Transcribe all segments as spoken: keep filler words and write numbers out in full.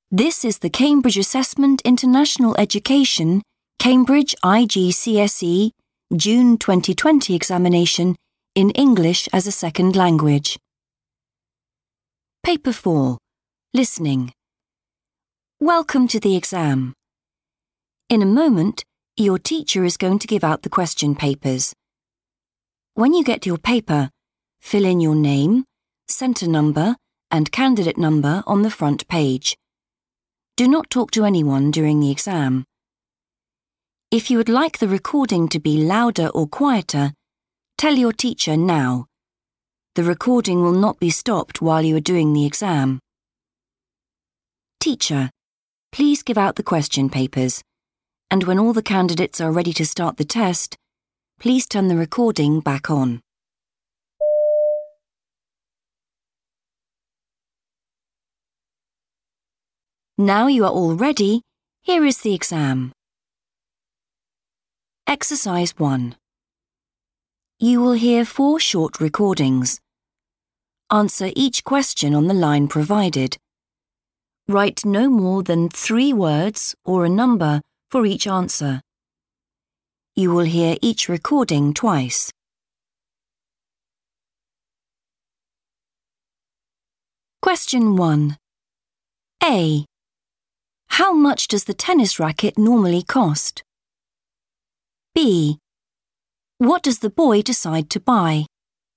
This is the Cambridge Assessment International Education Cambridge I G C S E June twenty twenty examination in English as a second language. Paper four. Listening. Welcome to the exam. In a moment, your teacher is going to give out the question papers. When you get your paper, fill in your name, centre number, and candidate number on the front page. Do not talk to anyone during the exam. If you would like the recording to be louder or quieter, tell your teacher now. The recording will not be stopped while you are doing the exam. Teacher, please give out the question papers, and when all the candidates are ready to start the test, please turn the recording back on. Now you are all ready, here is the exam. Exercise one. You will hear four short recordings. Answer each question on the line provided. Write no more than three words or a number for each answer. You will hear each recording twice. Question one. A. How much does the tennis racket normally cost? B. What does the boy decide to buy?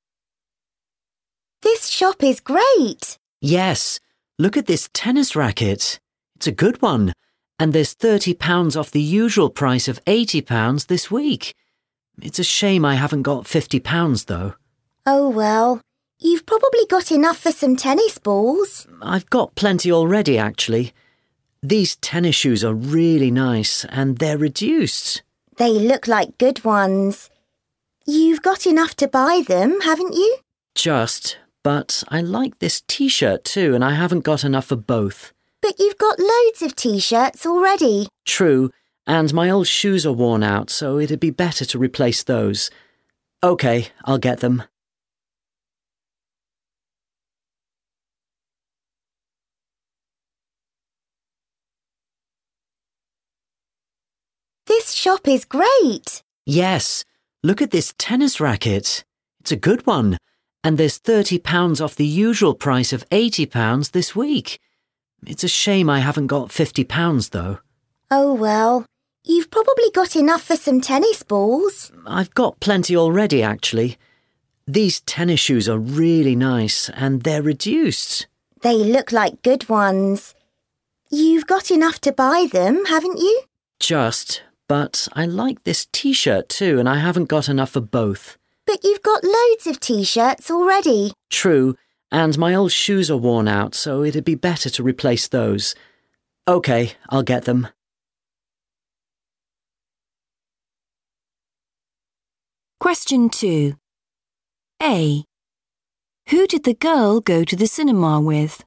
This shop is great. Yes, look at this tennis racket. It's a good one, and there's thirty pounds off the usual price of eighty pounds this week. It's a shame I haven't got fifty pounds though. Oh well, you've probably got enough for some tennis balls. I've got plenty already, actually. These tennis shoes are really nice, and they're reduced. They look like good ones. You've got enough to buy them, haven't you? Just, but I like this t-shirt too, and I haven't got enough for both. But you've got loads of t-shirts already. True, and my old shoes are worn out, so it'd be better to replace those. OK, I'll get them. This shop is great. Yes, look at this tennis racket. It's a good one, and there's thirty pounds off the usual price of eighty pounds this week. It's a shame I haven't got fifty pounds though. Oh well, you've probably got enough for some tennis balls. I've got plenty already, actually. These tennis shoes are really nice, and they're reduced. They look like good ones. You've got enough to buy them, haven't you? Just, but I like this t-shirt too, and I haven't got enough for both. But you've got loads of t-shirts already. True, and my old shoes are worn out, so it'd be better to replace those. OK, I'll get them. Question two. A. Who did the girl go to the cinema with?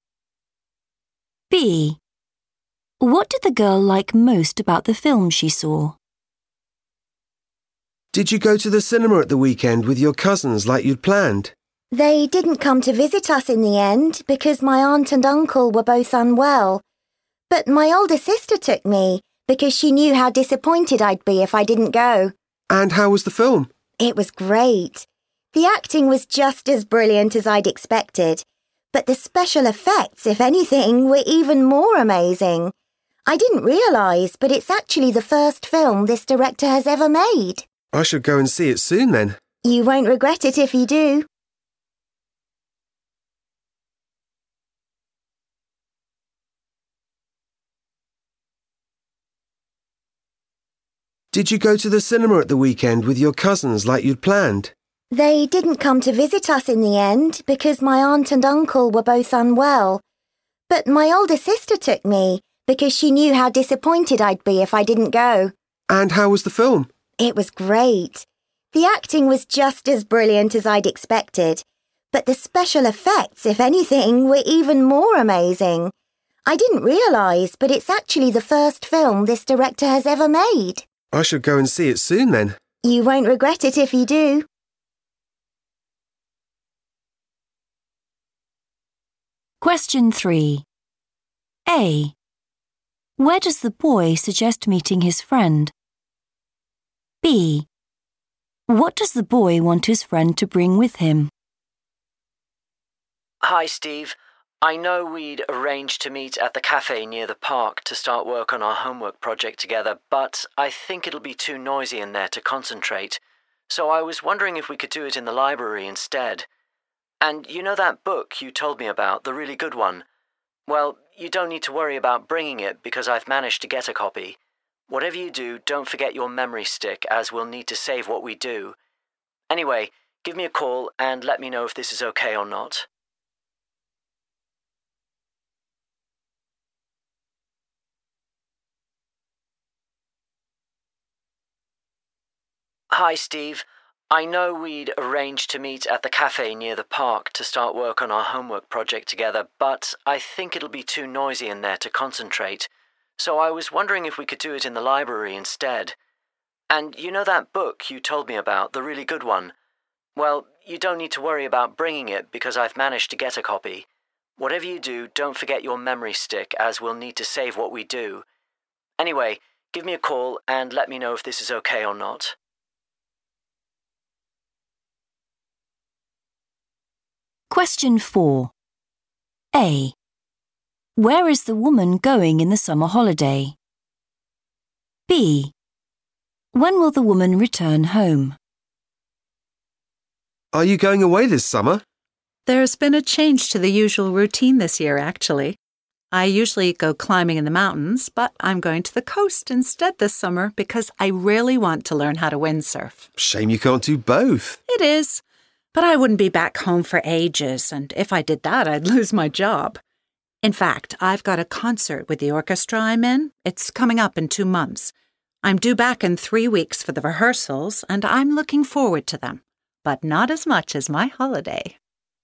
B. What did the girl like most about the film she saw? Did you go to the cinema at the weekend with your cousins like you'd planned? They didn't come to visit us in the end because my aunt and uncle were both unwell. But my older sister took me because she knew how disappointed I'd be if I didn't go. And how was the film? It was great. The acting was just as brilliant as I'd expected, but the special effects, if anything, were even more amazing. I didn't realise, but it's actually the first film this director has ever made. I should go and see it soon then. You won't regret it if you do. Did you go to the cinema at the weekend with your cousins like you'd planned? They didn't come to visit us in the end because my aunt and uncle were both unwell. But my older sister took me because she knew how disappointed I'd be if I didn't go. And how was the film? It was great. The acting was just as brilliant as I'd expected, but the special effects, if anything, were even more amazing. I didn't realise, but it's actually the first film this director has ever made. I should go and see it soon then. You won't regret it if you do. Question three. A. Where does the boy suggest meeting his friend? B. What does the boy want his friend to bring with him? Hi, Steve. I know we'd arranged to meet at the cafe near the park to start work on our homework project together, but I think it'll be too noisy in there to concentrate, so I was wondering if we could do it in the library instead. And you know that book you told me about, the really good one? Well, you don't need to worry about bringing it because I've managed to get a copy. Whatever you do, don't forget your memory stick, as we'll need to save what we do. Anyway, give me a call and let me know if this is okay or not. Hi, Steve. I know we'd arranged to meet at the cafe near the park to start work on our homework project together, but I think it'll be too noisy in there to concentrate, so I was wondering if we could do it in the library instead. And you know that book you told me about, the really good one? Well, you don't need to worry about bringing it because I've managed to get a copy. Whatever you do, don't forget your memory stick, as we'll need to save what we do. Anyway, give me a call and let me know if this is okay or not. Question four. A. Where is the woman going in the summer holiday? B. When will the woman return home? Are you going away this summer? There's been a change to the usual routine this year, actually. I usually go climbing in the mountains, but I'm going to the coast instead this summer because I really want to learn how to windsurf. Shame you can't do both. It is. But I wouldn't be back home for ages, and if I did that, I'd lose my job. In fact, I've got a concert with the orchestra I'm in. It's coming up in two months. I'm due back in three weeks for the rehearsals, and I'm looking forward to them, but not as much as my holiday.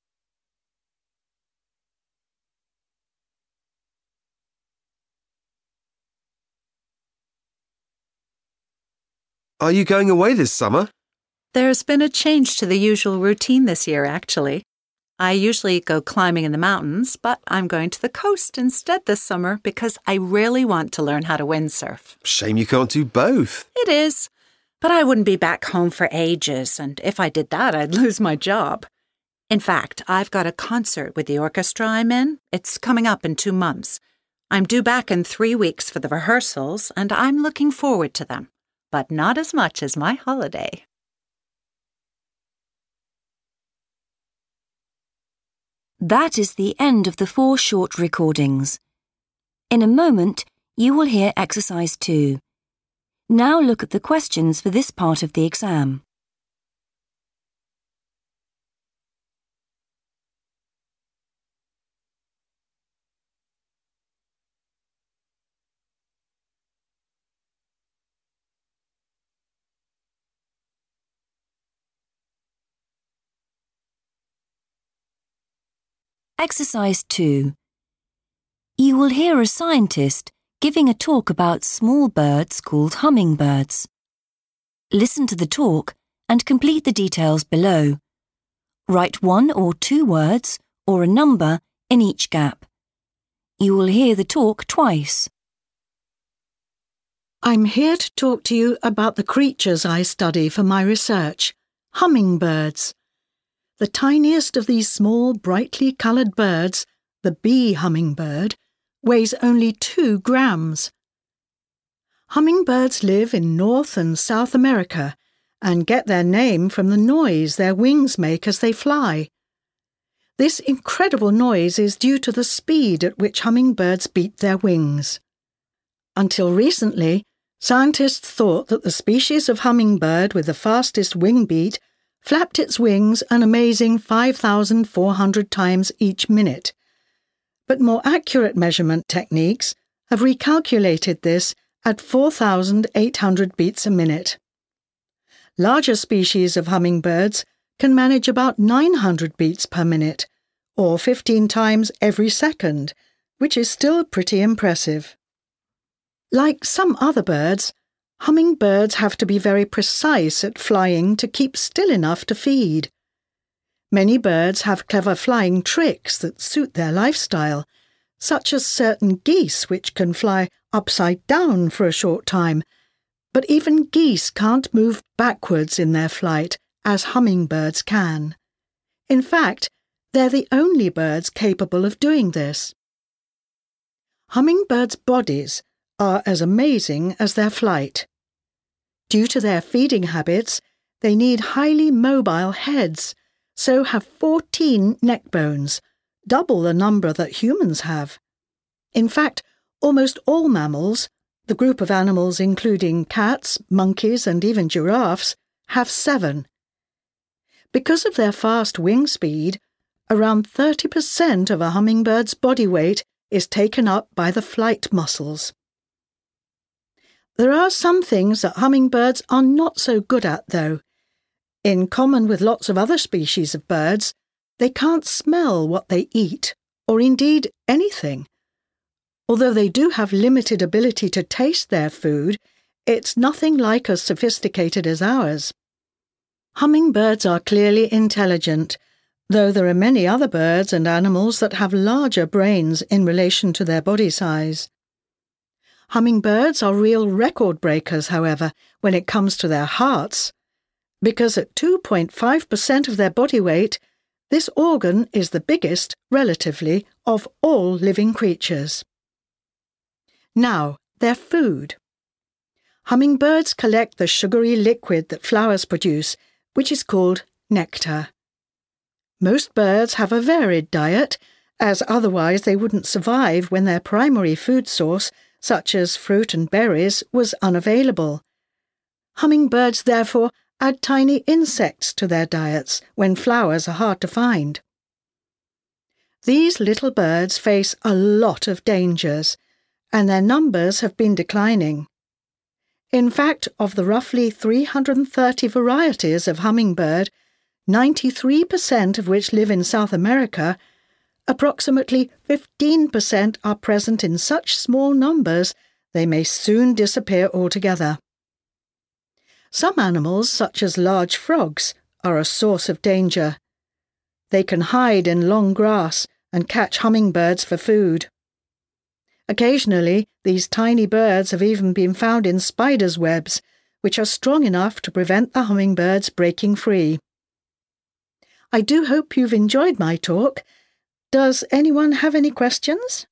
Are you going away this summer? There's been a change to the usual routine this year, actually. I usually go climbing in the mountains, but I'm going to the coast instead this summer because I really want to learn how to windsurf. Shame you can't do both. It is. But I wouldn't be back home for ages, and if I did that, I'd lose my job. In fact, I've got a concert with the orchestra I'm in. It's coming up in two months. I'm due back in three weeks for the rehearsals, and I'm looking forward to them, but not as much as my holiday. That is the end of the four short recordings. In a moment, you will hear exercise two. Now look at the questions for this part of the exam. Exercise two. You will hear a scientist giving a talk about small birds called hummingbirds. Listen to the talk and complete the details below. Write one or two words or a number in each gap. You will hear the talk twice. I'm here to talk to you about the creatures I study for my research, hummingbirds. The tiniest of these small, brightly coloured birds, the bee hummingbird, weighs only two grams. Hummingbirds live in North and South America and get their name from the noise their wings make as they fly. This incredible noise is due to the speed at which hummingbirds beat their wings. Until recently, scientists thought that the species of hummingbird with the fastest wing beat flapped its wings an amazing five thousand four hundred times each minute. But more accurate measurement techniques have recalculated this at four thousand eight hundred beats a minute. Larger species of hummingbirds can manage about nine hundred beats per minute, or fifteen times every second, which is still pretty impressive. Like some other birds, hummingbirds have to be very precise at flying to keep still enough to feed. Many birds have clever flying tricks that suit their lifestyle, such as certain geese which can fly upside down for a short time, but even geese can't move backwards in their flight as hummingbirds can. In fact, they're the only birds capable of doing this. Hummingbirds' bodies are as amazing as their flight. Due to their feeding habits, they need highly mobile heads, so have fourteen neck bones, double the number that humans have. In fact, almost all mammals, the group of animals including cats, monkeys and even giraffes, have seven. Because of their fast wing speed, around thirty percent of a hummingbird's body weight is taken up by the flight muscles. There are some things that hummingbirds are not so good at, though. In common with lots of other species of birds, they can't smell what they eat, or indeed anything. Although they do have limited ability to taste their food, it's nothing like as sophisticated as ours. Hummingbirds are clearly intelligent, though there are many other birds and animals that have larger brains in relation to their body size. Hummingbirds are real record breakers, however, when it comes to their hearts, because at two point five percent of their body weight, this organ is the biggest, relatively, of all living creatures. Now, their food. Hummingbirds collect the sugary liquid that flowers produce, which is called nectar. Most birds have a varied diet, as otherwise they wouldn't survive when their primary food source, such as fruit and berries, was unavailable. Hummingbirds, therefore, add tiny insects to their diets when flowers are hard to find. These little birds face a lot of dangers, and their numbers have been declining. In fact, of the roughly three hundred thirty varieties of hummingbird, ninety-three percent of which live in South America, approximately fifteen percent are present in such small numbers they may soon disappear altogether. Some animals, such as large frogs, are a source of danger. They can hide in long grass and catch hummingbirds for food. Occasionally, these tiny birds have even been found in spiders' webs, which are strong enough to prevent the hummingbirds breaking free. I do hope you've enjoyed my talk. Does anyone have any questions?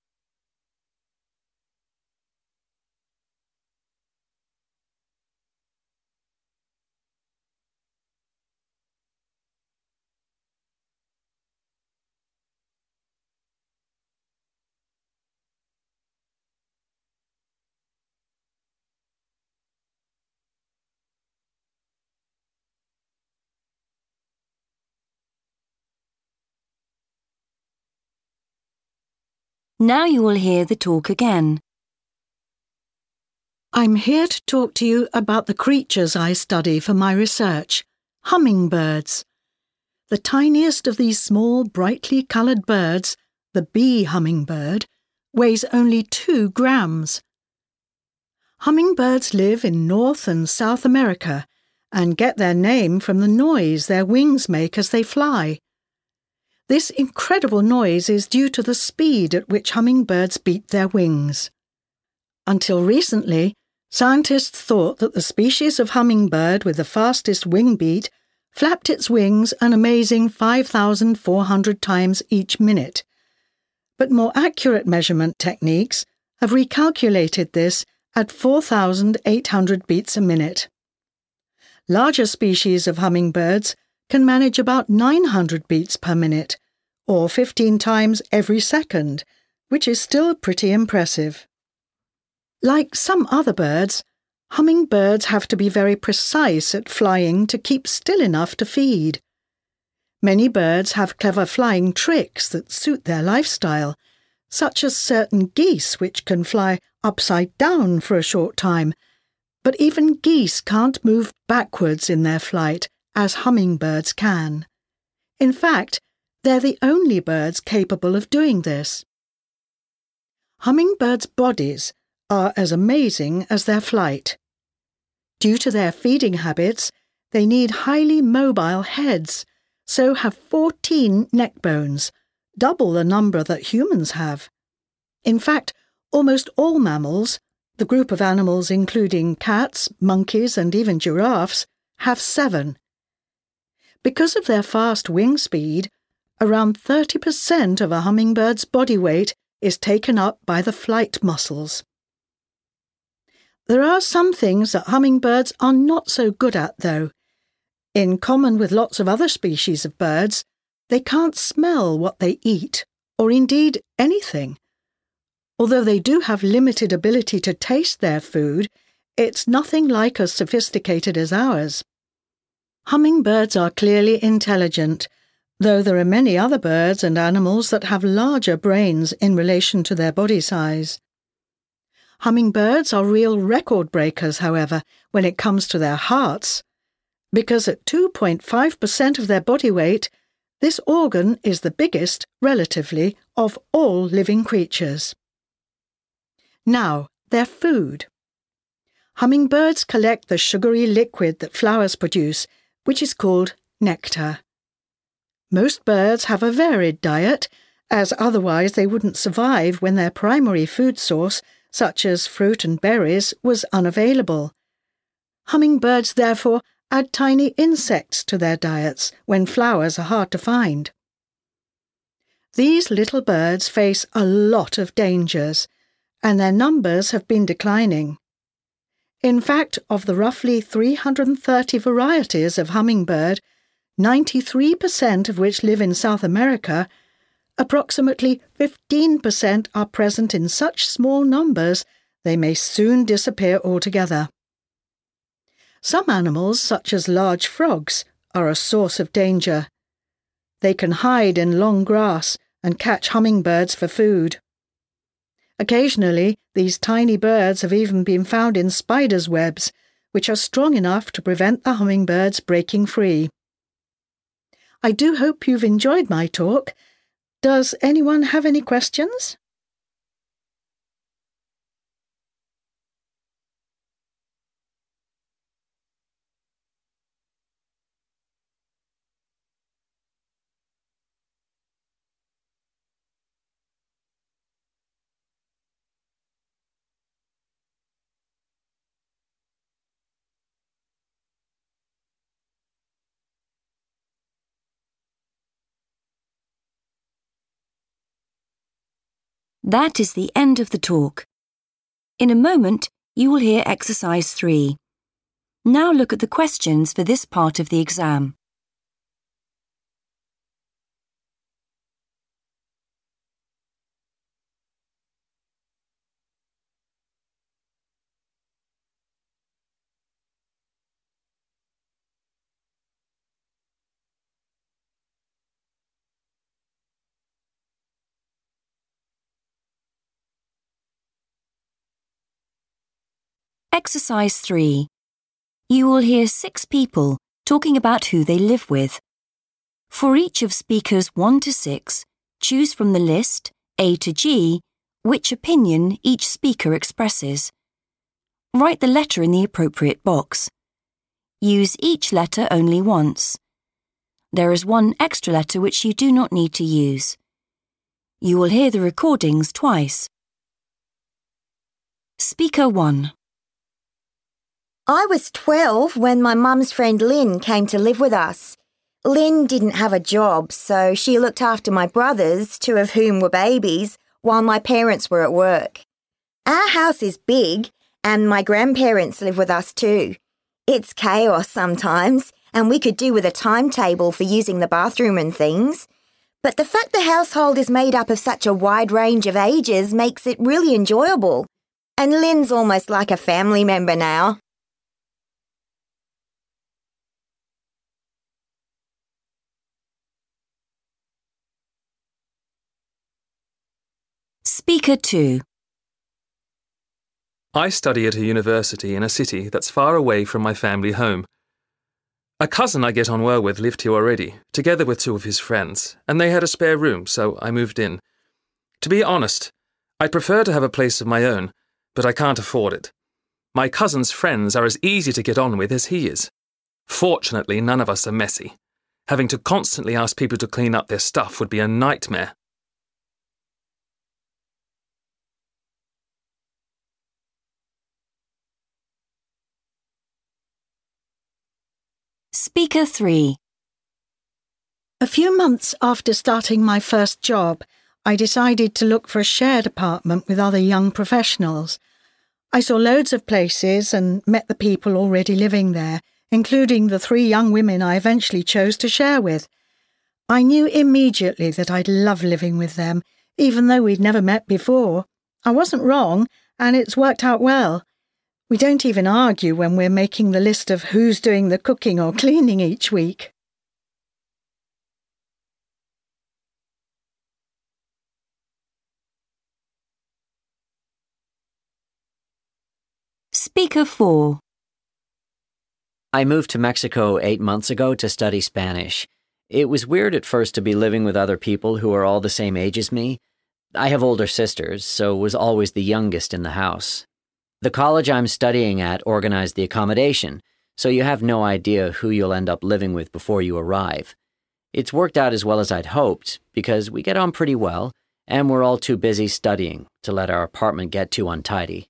Now you will hear the talk again. I'm here to talk to you about the creatures I study for my research, hummingbirds. The tiniest of these small, brightly coloured birds, the bee hummingbird, weighs only two grams. Hummingbirds live in North and South America and get their name from the noise their wings make as they fly. This incredible noise is due to the speed at which hummingbirds beat their wings. Until recently, scientists thought that the species of hummingbird with the fastest wing beat flapped its wings an amazing five thousand four hundred times each minute. But more accurate measurement techniques have recalculated this at four thousand eight hundred beats a minute. Larger species of hummingbirds can manage about nine hundred beats per minute, or fifteen times every second, which is still pretty impressive. Like some other birds, hummingbirds have to be very precise at flying to keep still enough to feed. Many birds have clever flying tricks that suit their lifestyle, such as certain geese which can fly upside down for a short time, but even geese can't move backwards in their flight as hummingbirds can. In fact, they're the only birds capable of doing this. Hummingbirds' bodies are as amazing as their flight. Due to their feeding habits, they need highly mobile heads, so have fourteen neck bones, double the number that humans have. In fact, almost all mammals, the group of animals including cats, monkeys, and even giraffes, have seven. Because of their fast wing speed, around thirty percent of a hummingbird's body weight is taken up by the flight muscles. There are some things that hummingbirds are not so good at, though. In common with lots of other species of birds, they can't smell what they eat, or indeed anything. Although they do have limited ability to taste their food, it's nothing like as sophisticated as ours. Hummingbirds are clearly intelligent, though there are many other birds and animals that have larger brains in relation to their body size. Hummingbirds are real record breakers, however, when it comes to their hearts, because at two point five percent of their body weight, this organ is the biggest, relatively, of all living creatures. Now, their food. Hummingbirds collect the sugary liquid that flowers produce, which is called nectar. Most birds have a varied diet, as otherwise they wouldn't survive when their primary food source, such as fruit and berries, was unavailable. Hummingbirds, therefore, add tiny insects to their diets when flowers are hard to find. These little birds face a lot of dangers, and their numbers have been declining. In fact, of the roughly three hundred thirty varieties of hummingbird, ninety-three percent of which live in South America, approximately fifteen percent are present in such small numbers they may soon disappear altogether. Some animals, such as large frogs, are a source of danger. They can hide in long grass and catch hummingbirds for food. Occasionally, these tiny birds have even been found in spiders' webs, which are strong enough to prevent the hummingbirds breaking free. I do hope you've enjoyed my talk. Does anyone have any questions? That is the end of the talk. In a moment, you will hear exercise three. Now look at the questions for this part of the exam. Exercise three. You will hear six people talking about who they live with. For each of speakers one to six, choose from the list, A to G, which opinion each speaker expresses. Write the letter in the appropriate box. Use each letter only once. There is one extra letter which you do not need to use. You will hear the recordings twice. Speaker one. I was twelve when my mum's friend Lynn came to live with us. Lynn didn't have a job, so she looked after my brothers, two of whom were babies, while my parents were at work. Our house is big, and my grandparents live with us too. It's chaos sometimes, and we could do with a timetable for using the bathroom and things. But the fact the household is made up of such a wide range of ages makes it really enjoyable. And Lynn's almost like a family member now. Speaker two. I study at a university in a city that's far away from my family home. A cousin I get on well with lived here already, together with two of his friends, and they had a spare room, so I moved in. To be honest, I'd prefer to have a place of my own, but I can't afford it. My cousin's friends are as easy to get on with as he is. Fortunately, none of us are messy. Having to constantly ask people to clean up their stuff would be a nightmare, Speaker three. A few months after starting my first job, I decided to look for a shared apartment with other young professionals. I saw loads of places and met the people already living there, including the three young women I eventually chose to share with. I knew immediately that I'd love living with them, even though we'd never met before. I wasn't wrong, and it's worked out well. We don't even argue when we're making the list of who's doing the cooking or cleaning each week. Speaker four. I moved to Mexico eight months ago to study Spanish. It was weird at first to be living with other people who are all the same age as me. I have older sisters, so was always the youngest in the house. The college I'm studying at organized the accommodation, so you have no idea who you'll end up living with before you arrive. It's worked out as well as I'd hoped, because we get on pretty well, and we're all too busy studying to let our apartment get too untidy.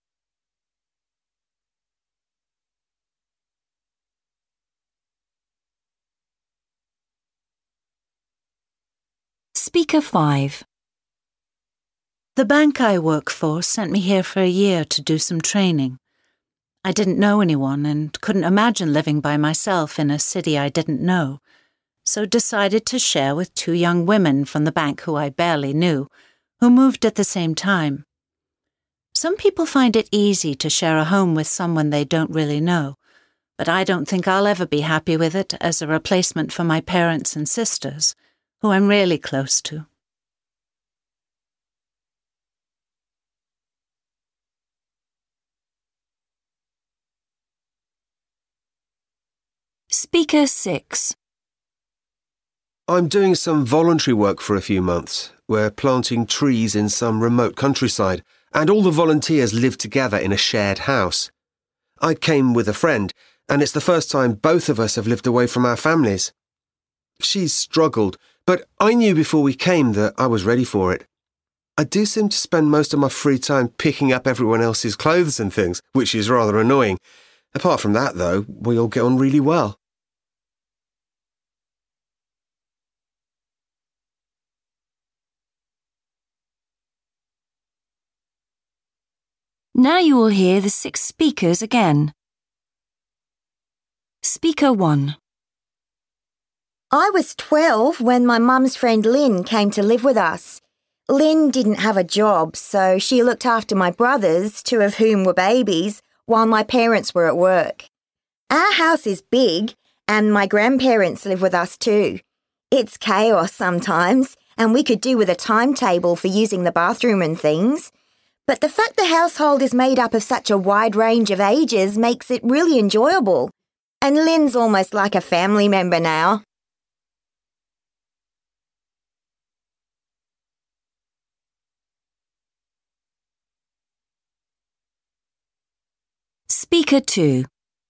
Speaker five. The bank I work for sent me here for a year to do some training. I didn't know anyone and couldn't imagine living by myself in a city I didn't know, so decided to share with two young women from the bank who I barely knew, who moved at the same time. Some people find it easy to share a home with someone they don't really know, but I don't think I'll ever be happy with it as a replacement for my parents and sisters, who I'm really close to. Speaker six. I'm doing some voluntary work for a few months. We're planting trees in some remote countryside, and all the volunteers live together in a shared house. I came with a friend, and it's the first time both of us have lived away from our families. She's struggled, but I knew before we came that I was ready for it. I do seem to spend most of my free time picking up everyone else's clothes and things, which is rather annoying. Apart from that, though, we all get on really well. Now you will hear the six speakers again. Speaker one. I was twelve when my mum's friend Lynn came to live with us. Lynn didn't have a job, so she looked after my brothers, two of whom were babies, while my parents were at work. Our house is big, and my grandparents live with us too. It's chaos sometimes, and we could do with a timetable for using the bathroom and things. But the fact the household is made up of such a wide range of ages makes it really enjoyable. And Lynn's almost like a family member now. Speaker two.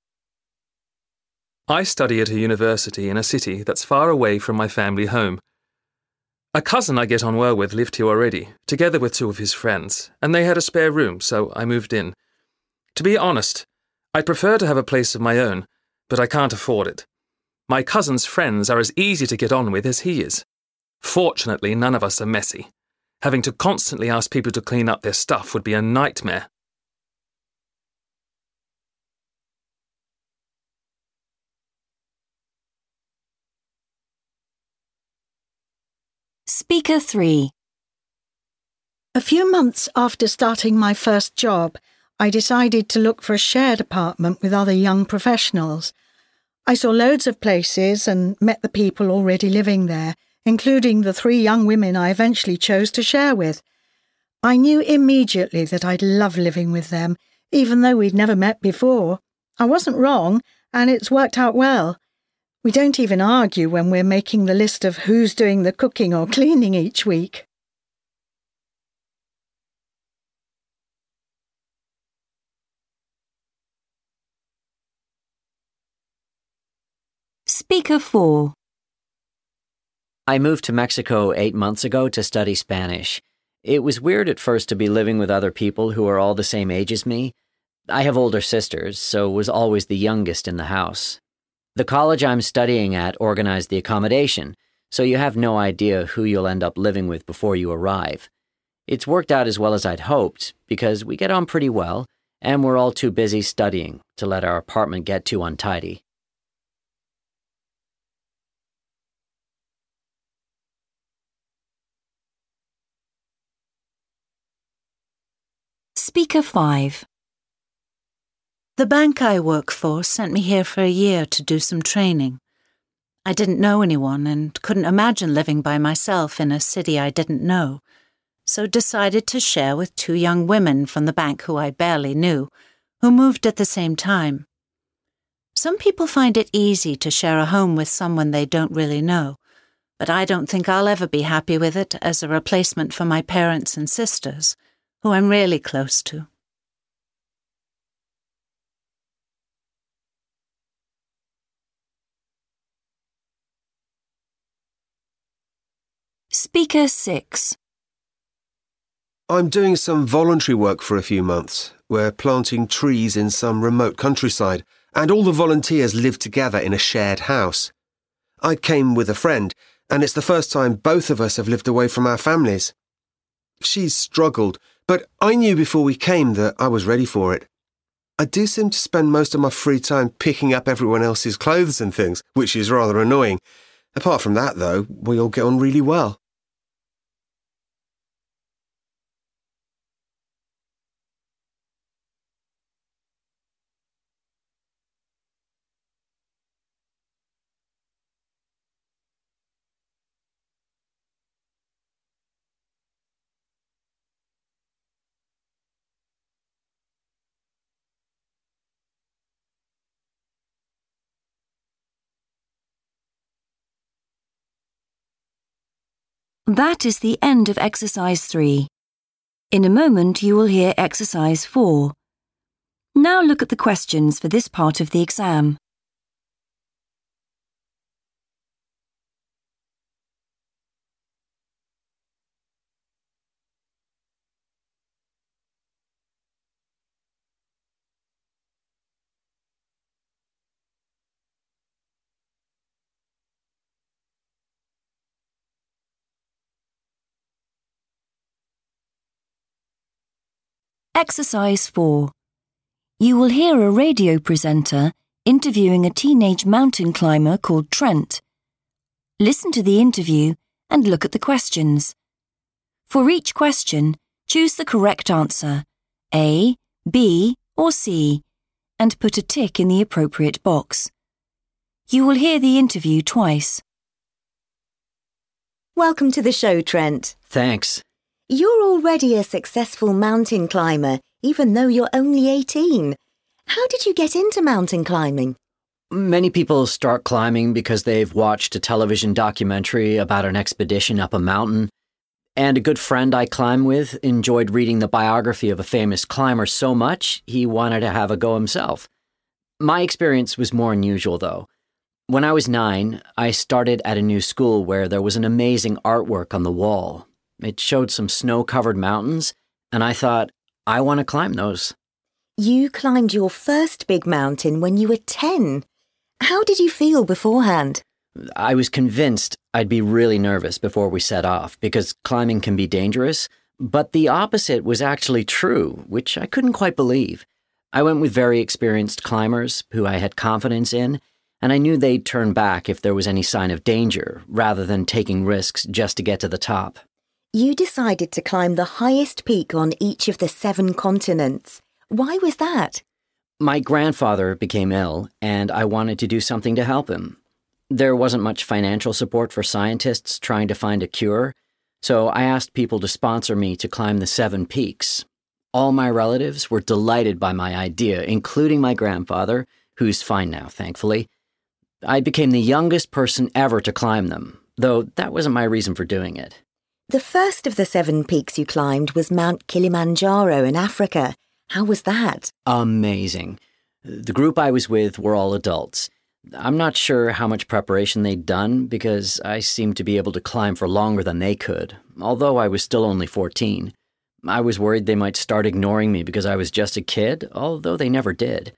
I study at a university in a city that's far away from my family home. A cousin I get on well with lived here already, together with two of his friends, and they had a spare room, so I moved in. To be honest, I'd prefer to have a place of my own, but I can't afford it. My cousin's friends are as easy to get on with as he is. Fortunately, none of us are messy. Having to constantly ask people to clean up their stuff would be a nightmare. Speaker three. A few months after starting my first job, I decided to look for a shared apartment with other young professionals. I saw loads of places and met the people already living there, including the three young women I eventually chose to share with. I knew immediately that I'd love living with them, even though we'd never met before. I wasn't wrong, and it's worked out well. We don't even argue when we're making the list of who's doing the cooking or cleaning each week. Speaker four. I moved to Mexico eight months ago to study Spanish. It was weird at first to be living with other people who are all the same age as me. I have older sisters, so was always the youngest in the house. The college I'm studying at organized the accommodation, so you have no idea who you'll end up living with before you arrive. It's worked out as well as I'd hoped, because we get on pretty well, and we're all too busy studying to let our apartment get too untidy. Speaker five. The bank I work for sent me here for a year to do some training. I didn't know anyone and couldn't imagine living by myself in a city I didn't know, so decided to share with two young women from the bank who I barely knew, who moved at the same time. Some people find it easy to share a home with someone they don't really know, but I don't think I'll ever be happy with it as a replacement for my parents and sisters, who I'm really close to. Speaker six. I'm doing some voluntary work for a few months. We're planting trees in some remote countryside, and all the volunteers live together in a shared house. I came with a friend, and it's the first time both of us have lived away from our families. She's struggled, but I knew before we came that I was ready for it. I do seem to spend most of my free time picking up everyone else's clothes and things, which is rather annoying. Apart from that, though, we all get on really well. That is the end of exercise three. In a moment you will hear exercise four. Now look at the questions for this part of the exam. Exercise four. You will hear a radio presenter interviewing a teenage mountain climber called Trent. Listen to the interview and look at the questions. For each question, choose the correct answer, A, B, or C, and put a tick in the appropriate box. You will hear the interview twice. Welcome to the show, Trent. Thanks. You're already a successful mountain climber, even though you're only eighteen. How did you get into mountain climbing? Many people start climbing because they've watched a television documentary about an expedition up a mountain, and a good friend I climb with enjoyed reading the biography of a famous climber so much he wanted to have a go himself. My experience was more unusual, though. When I was nine, I started at a new school where there was an amazing artwork on the wall. It showed some snow-covered mountains, and I thought, I want to climb those. You climbed your first big mountain when you were ten. How did you feel beforehand? I was convinced I'd be really nervous before we set off, because climbing can be dangerous, but the opposite was actually true, which I couldn't quite believe. I went with very experienced climbers who I had confidence in, and I knew they'd turn back if there was any sign of danger, rather than taking risks just to get to the top. You decided to climb the highest peak on each of the seven continents. Why was that? My grandfather became ill, and I wanted to do something to help him. There wasn't much financial support for scientists trying to find a cure, so I asked people to sponsor me to climb the seven peaks. All my relatives were delighted by my idea, including my grandfather, who's fine now, thankfully. I became the youngest person ever to climb them, though that wasn't my reason for doing it. The first of the seven peaks you climbed was Mount Kilimanjaro in Africa. How was that? Amazing. The group I was with were all adults. I'm not sure how much preparation they'd done because I seemed to be able to climb for longer than they could, although I was still only fourteen. I was worried they might start ignoring me because I was just a kid, although they never did.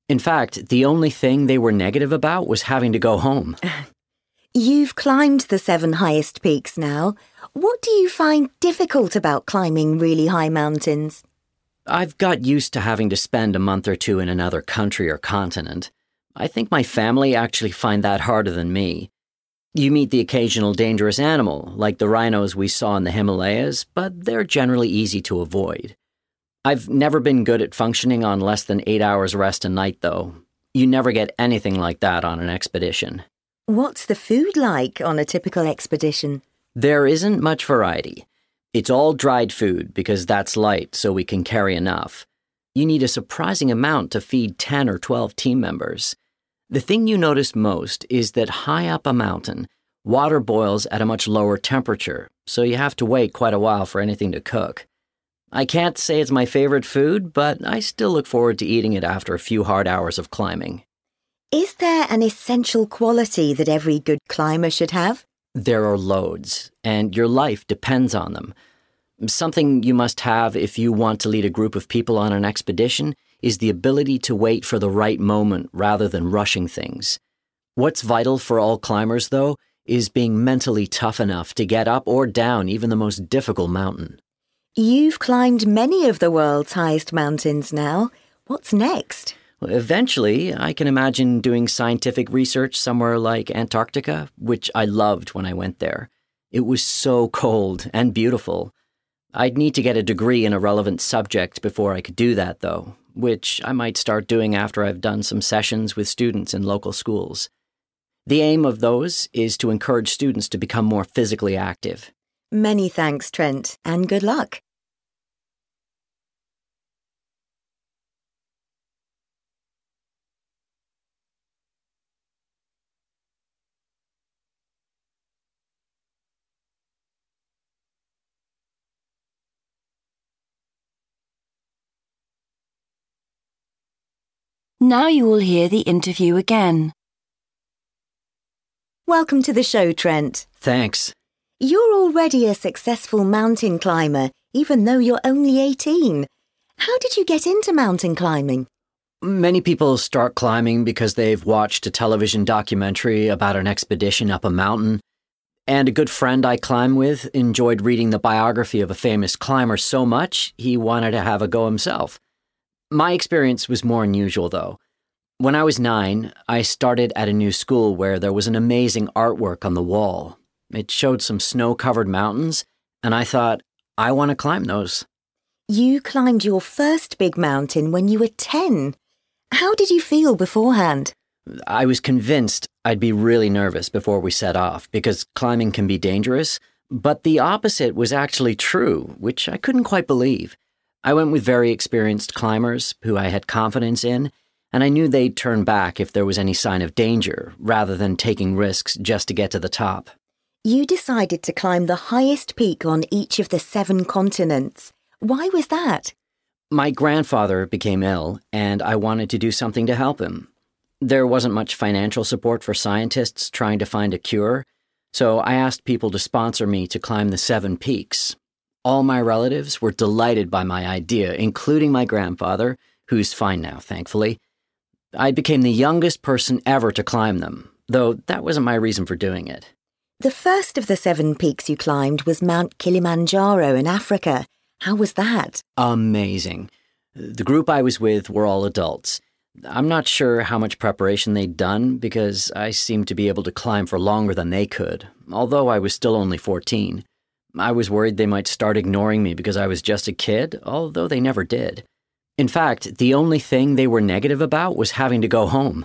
In fact, the only thing they were negative about was having to go home. You've climbed the seven highest peaks now. What do you find difficult about climbing really high mountains? I've got used to having to spend a month or two in another country or continent. I think my family actually find that harder than me. You meet the occasional dangerous animal, like the rhinos we saw in the Himalayas, but they're generally easy to avoid. I've never been good at functioning on less than eight hours rest a night, though. You never get anything like that on an expedition. What's the food like on a typical expedition? There isn't much variety. It's all dried food because that's light, so we can carry enough. You need a surprising amount to feed ten or twelve team members. The thing you notice most is that high up a mountain, water boils at a much lower temperature, so you have to wait quite a while for anything to cook. I can't say it's my favorite food, but I still look forward to eating it after a few hard hours of climbing. Is there an essential quality that every good climber should have? There are loads, and your life depends on them. Something you must have if you want to lead a group of people on an expedition is the ability to wait for the right moment rather than rushing things. What's vital for all climbers, though, is being mentally tough enough to get up or down even the most difficult mountain. You've climbed many of the world's highest mountains now. What's next? Eventually, I can imagine doing scientific research somewhere like Antarctica, which I loved when I went there. It was so cold and beautiful. I'd need to get a degree in a relevant subject before I could do that, though, which I might start doing after I've done some sessions with students in local schools. The aim of those is to encourage students to become more physically active. Many thanks, Trent, and good luck. Now you will hear the interview again. Welcome to the show, Trent. Thanks. You're already a successful mountain climber, even though you're only eighteen. How did you get into mountain climbing? Many people start climbing because they've watched a television documentary about an expedition up a mountain, and a good friend I climb with enjoyed reading the biography of a famous climber so much he wanted to have a go himself. My experience was more unusual, though. When I was nine, I started at a new school where there was an amazing artwork on the wall. It showed some snow-covered mountains, and I thought, I want to climb those. You climbed your first big mountain when you were ten. How did you feel beforehand? I was convinced I'd be really nervous before we set off, because climbing can be dangerous, but the opposite was actually true, which I couldn't quite believe. I went with very experienced climbers who I had confidence in, and I knew they'd turn back if there was any sign of danger, rather than taking risks just to get to the top. You decided to climb the highest peak on each of the seven continents. Why was that? My grandfather became ill, and I wanted to do something to help him. There wasn't much financial support for scientists trying to find a cure, so I asked people to sponsor me to climb the seven peaks. All my relatives were delighted by my idea, including my grandfather, who's fine now, thankfully. I became the youngest person ever to climb them, though that wasn't my reason for doing it. The first of the seven peaks you climbed was Mount Kilimanjaro in Africa. How was that? Amazing. The group I was with were all adults. I'm not sure how much preparation they'd done because I seemed to be able to climb for longer than they could, although I was still only fourteen. I was worried they might start ignoring me because I was just a kid, although they never did. In fact, the only thing they were negative about was having to go home.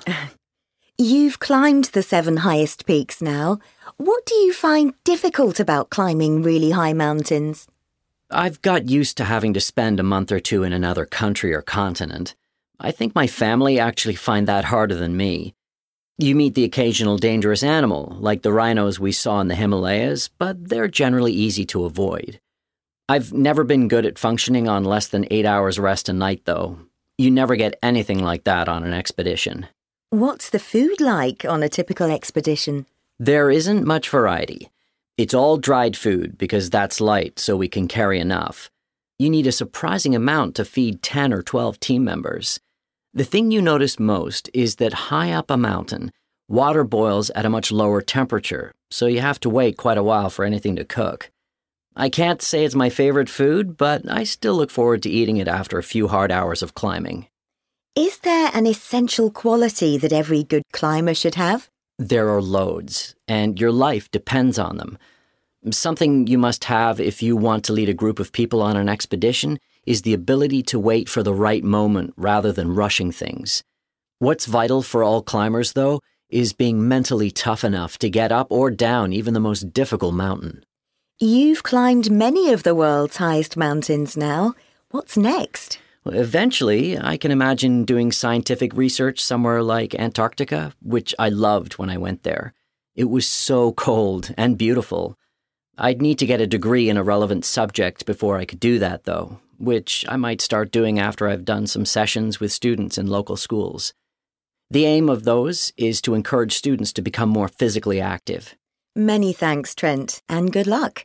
You've climbed the seven highest peaks now. What do you find difficult about climbing really high mountains? I've got used to having to spend a month or two in another country or continent. I think my family actually find that harder than me. You meet the occasional dangerous animal, like the rhinos we saw in the Himalayas, but they're generally easy to avoid. I've never been good at functioning on less than eight hours rest a night, though. You never get anything like that on an expedition. What's the food like on a typical expedition? There isn't much variety. It's all dried food because that's light, so we can carry enough. You need a surprising amount to feed ten or twelve team members. The thing you notice most is that high up a mountain, water boils at a much lower temperature, so you have to wait quite a while for anything to cook. I can't say it's my favorite food, but I still look forward to eating it after a few hard hours of climbing. Is there an essential quality that every good climber should have? There are loads, and your life depends on them. Something you must have if you want to lead a group of people on an expedition is the ability to wait for the right moment rather than rushing things. What's vital for all climbers, though, is being mentally tough enough to get up or down even the most difficult mountain. You've climbed many of the world's highest mountains now. What's next? Well, eventually, I can imagine doing scientific research somewhere like Antarctica, which I loved when I went there. It was so cold and beautiful. I'd need to get a degree in a relevant subject before I could do that, though, which I might start doing after I've done some sessions with students in local schools. The aim of those is to encourage students to become more physically active. Many thanks, Trent, and good luck.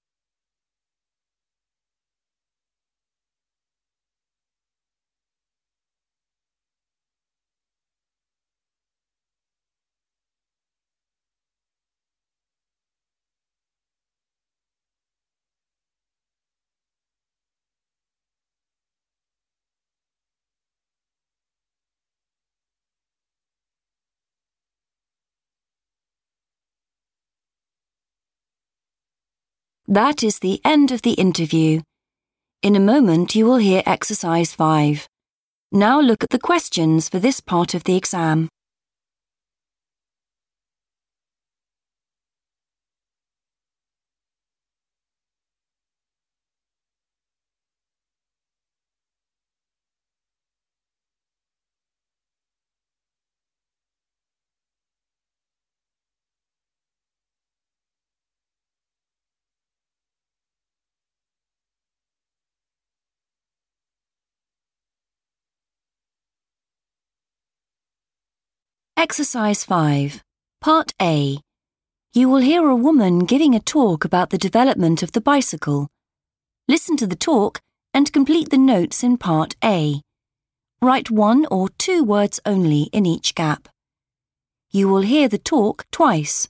That is the end of the interview. In a moment you will hear exercise five. Now look at the questions for this part of the exam. Exercise five, Part A. You will hear a woman giving a talk about the development of the bicycle. Listen to the talk and complete the notes in Part A. Write one or two words only in each gap. You will hear the talk twice.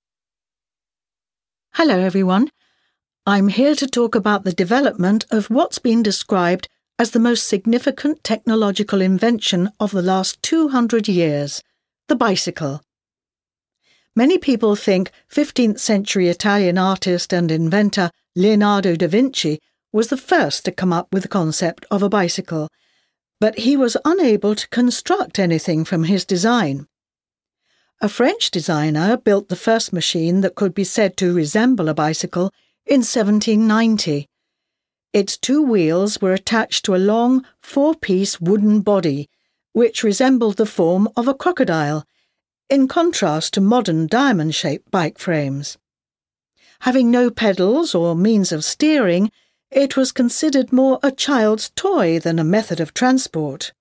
Hello everyone. I'm here to talk about the development of what's been described as the most significant technological invention of the last two hundred years. The bicycle. Many people think fifteenth century Italian artist and inventor Leonardo da Vinci was the first to come up with the concept of a bicycle, but he was unable to construct anything from his design. A French designer built the first machine that could be said to resemble a bicycle in seventeen ninety. Its two wheels were attached to a long, four-piece wooden body, which resembled the form of a crocodile, in contrast to modern diamond-shaped bike frames. Having no pedals or means of steering, it was considered more a child's toy than a method of transport.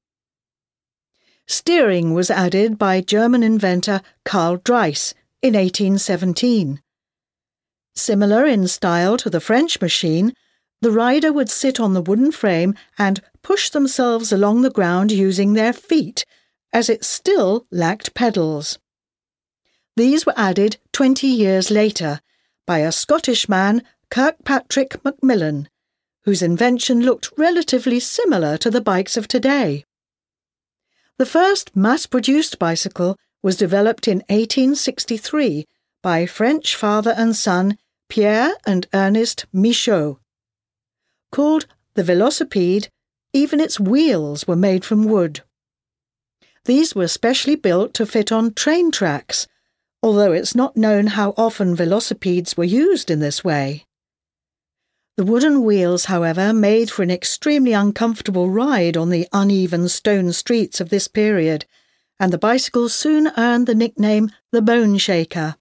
Steering was added by German inventor Karl Drais in eighteen seventeen. Similar in style to the French machine, the rider would sit on the wooden frame and push themselves along the ground using their feet, as it still lacked pedals. These were added twenty years later by a Scottish man, Kirkpatrick Macmillan, whose invention looked relatively similar to the bikes of today. The first mass-produced bicycle was developed in eighteen sixty-three by French father and son Pierre and Ernest Michaud. Called the Velocipede, even its wheels were made from wood. These were specially built to fit on train tracks, although it's not known how often velocipedes were used in this way. The wooden wheels, however, made for an extremely uncomfortable ride on the uneven stone streets of this period, and the bicycle soon earned the nickname the Bone Shaker.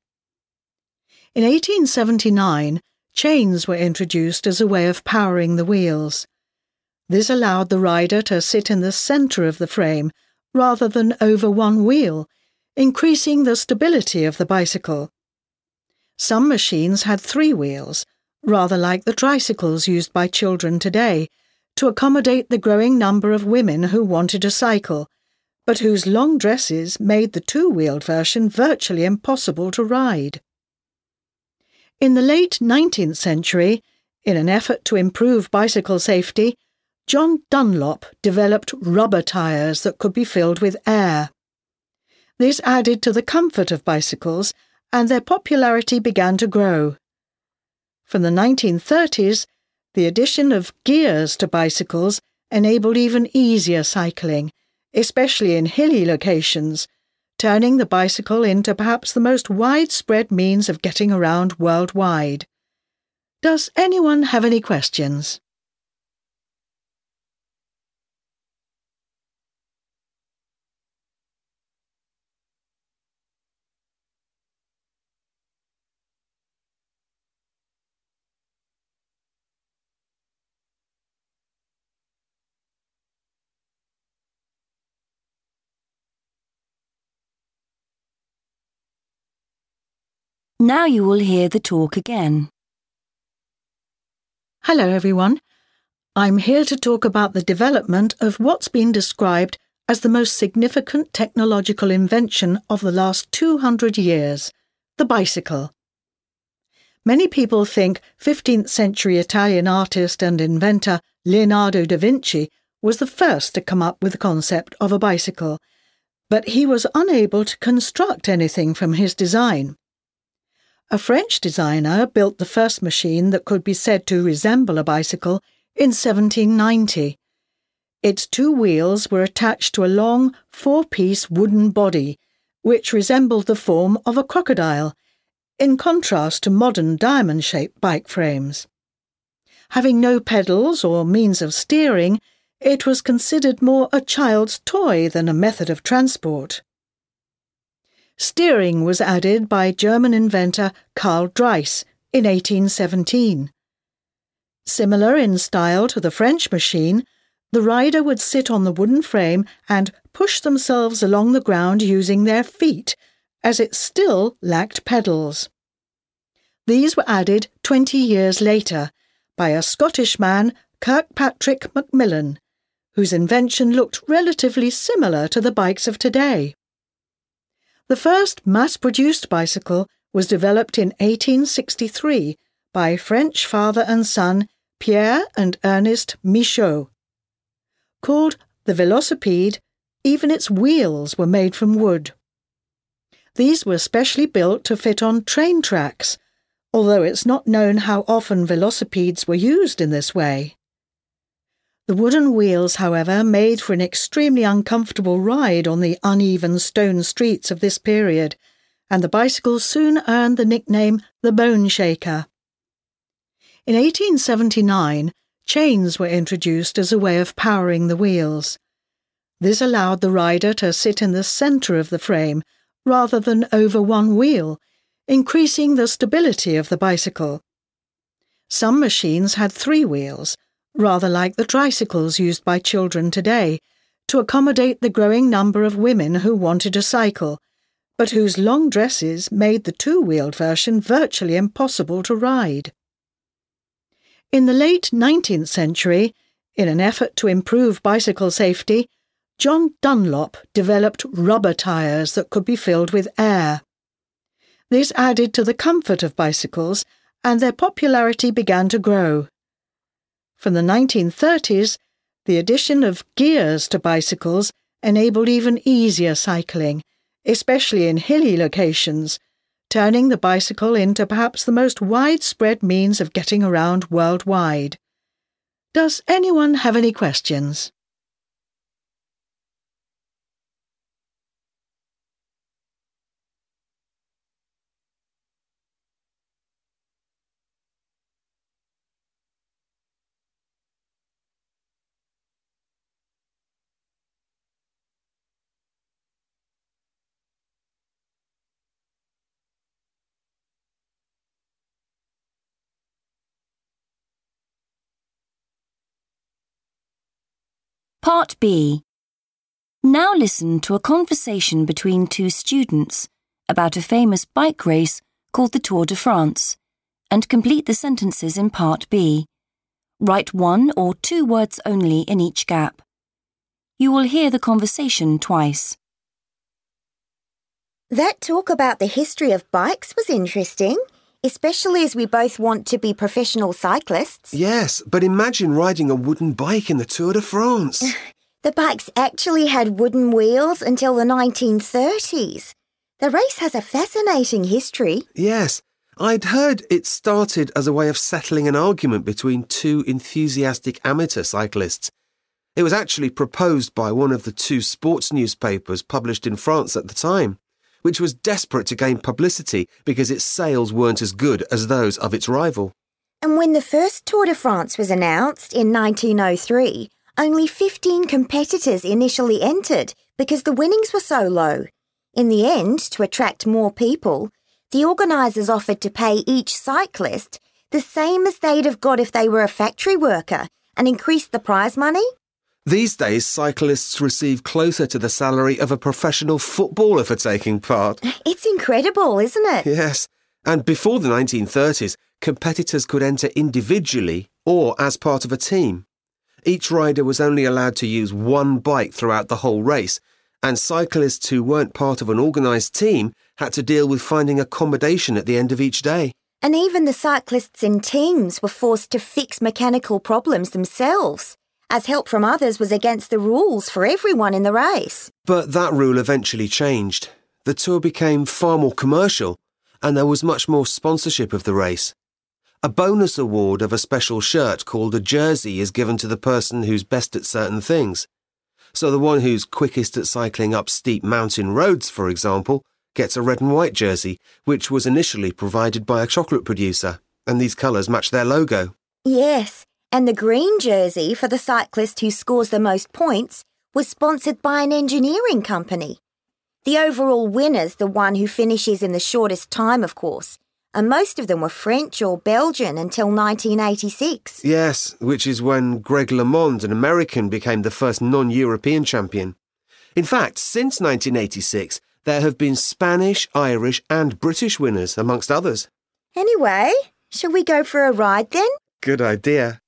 In eighteen seventy-nine, chains were introduced as a way of powering the wheels. This allowed the rider to sit in the centre of the frame rather than over one wheel, increasing the stability of the bicycle. Some machines had three wheels, rather like the tricycles used by children today, to accommodate the growing number of women who wanted to cycle, but whose long dresses made the two-wheeled version virtually impossible to ride. In the late nineteenth century, in an effort to improve bicycle safety, John Dunlop developed rubber tyres that could be filled with air. This added to the comfort of bicycles, and their popularity began to grow. From the nineteen thirties, the addition of gears to bicycles enabled even easier cycling, especially in hilly locations, turning the bicycle into perhaps the most widespread means of getting around worldwide. Does anyone have any questions? Now you will hear the talk again. Hello everyone. I'm here to talk about the development of what's been described as the most significant technological invention of the last two hundred years, the bicycle. Many people think fifteenth century Italian artist and inventor Leonardo da Vinci was the first to come up with the concept of a bicycle, but he was unable to construct anything from his design. A French designer built the first machine that could be said to resemble a bicycle in seventeen ninety. Its two wheels were attached to a long, four-piece wooden body, which resembled the form of a crocodile, in contrast to modern diamond-shaped bike frames. Having no pedals or means of steering, it was considered more a child's toy than a method of transport. Steering was added by German inventor Carl Dreiss in eighteen seventeen. Similar in style to the French machine, the rider would sit on the wooden frame and push themselves along the ground using their feet, as it still lacked pedals. These were added twenty years later by a Scottish man, Kirkpatrick Macmillan, whose invention looked relatively similar to the bikes of today. The first mass-produced bicycle was developed in eighteen sixty-three by French father and son Pierre and Ernest Michaud. Called the Velocipede, even its wheels were made from wood. These were specially built to fit on train tracks, although it's not known how often velocipedes were used in this way. The wooden wheels, however, made for an extremely uncomfortable ride on the uneven stone streets of this period, and the bicycle soon earned the nickname the Bone Shaker. In eighteen seventy-nine, chains were introduced as a way of powering the wheels. This allowed the rider to sit in the centre of the frame rather than over one wheel, increasing the stability of the bicycle. Some machines had three wheels, rather like the tricycles used by children today, to accommodate the growing number of women who wanted to cycle, but whose long dresses made the two-wheeled version virtually impossible to ride. In the late nineteenth century, in an effort to improve bicycle safety, John Dunlop developed rubber tyres that could be filled with air. This added to the comfort of bicycles, and their popularity began to grow. From the nineteen thirties, the addition of gears to bicycles enabled even easier cycling, especially in hilly locations, turning the bicycle into perhaps the most widespread means of getting around worldwide. Does anyone have any questions? Part B. Now listen to a conversation between two students about a famous bike race called the Tour de France, and complete the sentences in Part B. Write one or two words only in each gap. you will hear the conversation twice. That talk about the history of bikes was interesting, especially as we both want to be professional cyclists. Yes, but imagine riding a wooden bike in the Tour de France. The bikes actually had wooden wheels until the nineteen thirties. The race has a fascinating history. Yes, I'd heard it started as a way of settling an argument between two enthusiastic amateur cyclists. It was actually proposed by one of the two sports newspapers published in France at the time, which was desperate to gain publicity because its sales weren't as good as those of its rival. And when the first Tour de France was announced in nineteen oh three, only fifteen competitors initially entered because the winnings were so low. In the end, to attract more people, the organisers offered to pay each cyclist the same as they'd have got if they were a factory worker and increased the prize money. These days, cyclists receive closer to the salary of a professional footballer for taking part. It's incredible, isn't it? Yes, and before the nineteen thirties, competitors could enter individually or as part of a team. Each rider was only allowed to use one bike throughout the whole race, and cyclists who weren't part of an organised team had to deal with finding accommodation at the end of each day. And even the cyclists in teams were forced to fix mechanical problems themselves, as help from others was against the rules for everyone in the race. But that rule eventually changed. The Tour became far more commercial, and there was much more sponsorship of the race. A bonus award of a special shirt called a jersey is given to the person who's best at certain things. So the one who's quickest at cycling up steep mountain roads, for example, gets a red and white jersey, which was initially provided by a chocolate producer, and these colours match their logo. Yes, and the green jersey for the cyclist who scores the most points was sponsored by an engineering company. The overall winner's the one who finishes in the shortest time, of course, and most of them were French or Belgian until nineteen eighty-six. Yes, which is when Greg LeMond, an American, became the first non-European champion. In fact, since nineteen eighty-six, there have been Spanish, Irish and British winners, amongst others. Anyway, shall we go for a ride then? Good idea.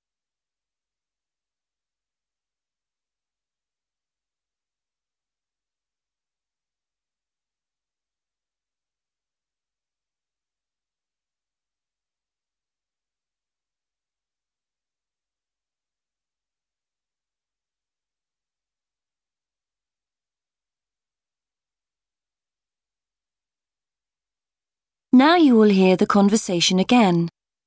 Now you will hear the conversation again.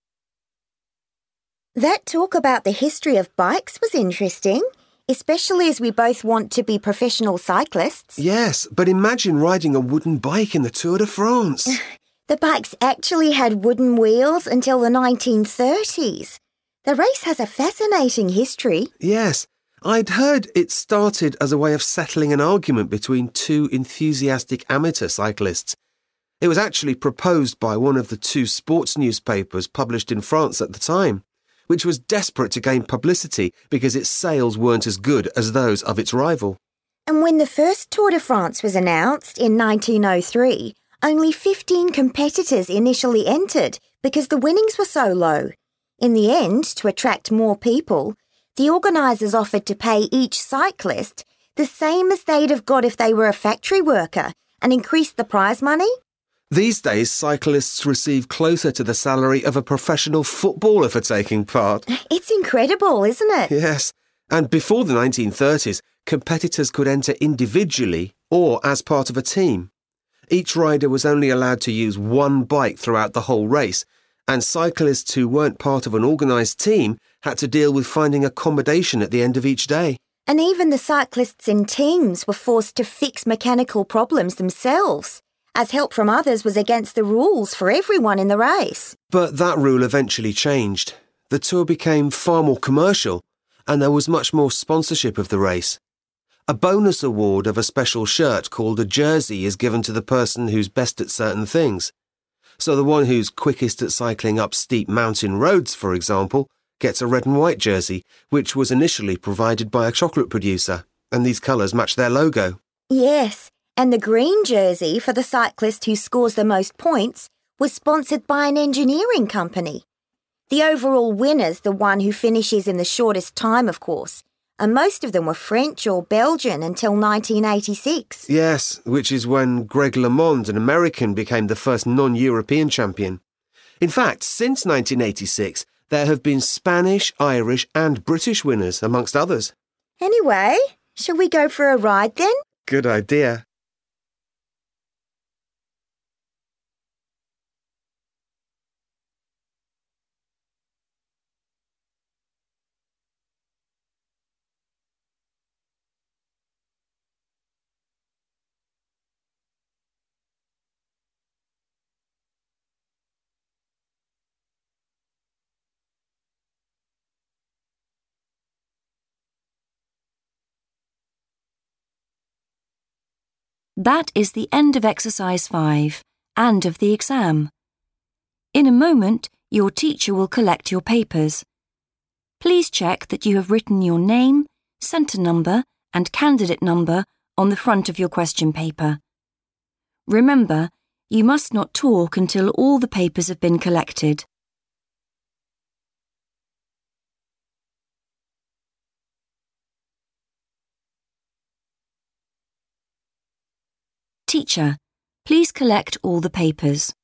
That talk about the history of bikes was interesting, especially as we both want to be professional cyclists. Yes, but imagine riding a wooden bike in the Tour de France. The bikes actually had wooden wheels until the nineteen thirties. The race has a fascinating history. Yes, I'd heard it started as a way of settling an argument between two enthusiastic amateur cyclists. It was actually proposed by one of the two sports newspapers published in France at the time, which was desperate to gain publicity because its sales weren't as good as those of its rival. And when the first Tour de France was announced in nineteen oh three, only fifteen competitors initially entered because the winnings were so low. In the end, to attract more people, the organisers offered to pay each cyclist the same as they'd have got if they were a factory worker and increased the prize money. These days, cyclists receive closer to the salary of a professional footballer for taking part. It's incredible, isn't it? Yes, and before the nineteen thirties, competitors could enter individually or as part of a team. Each rider was only allowed to use one bike throughout the whole race, and cyclists who weren't part of an organised team had to deal with finding accommodation at the end of each day. And even the cyclists in teams were forced to fix mechanical problems themselves, as help from others was against the rules for everyone in the race. But that rule eventually changed. The Tour became far more commercial, and there was much more sponsorship of the race. A bonus award of a special shirt called a jersey is given to the person who's best at certain things. So the one who's quickest at cycling up steep mountain roads, for example, gets a red and white jersey, which was initially provided by a chocolate producer, and these colours match their logo. Yes, and the green jersey for the cyclist who scores the most points was sponsored by an engineering company. The overall winner's the one who finishes in the shortest time, of course, and most of them were French or Belgian until nineteen eighty-six. Yes, which is when Greg LeMond, an American, became the first non-European champion. In fact, since nineteen eighty-six, there have been Spanish, Irish and British winners, amongst others. Anyway, shall we go for a ride then? Good idea. That is the end of exercise five and of the exam. In a moment, your teacher will collect your papers. Please check that you have written your name, centre number and candidate number on the front of your question paper. Remember, you must not talk until all the papers have been collected. Teacher, please collect all the papers.